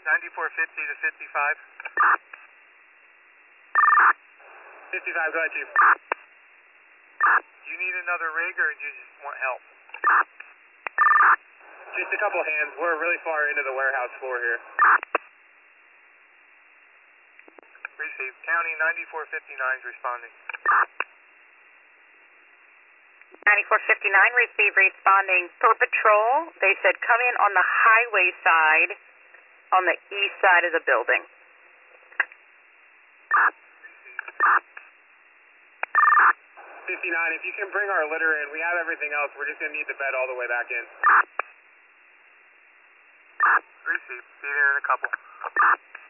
9450 to 55. 55, go ahead, Chief. Do you need another rig or do you just want help? Just a couple hands. We're really far into the warehouse floor here. Received. County 9459 is responding. 9459 received, responding per patrol. They said come in on the highway side on the east side of the building. 59, if you can bring our litter in, we have everything else. We're just going to need the bed all the way back in. Received. Be there in a couple.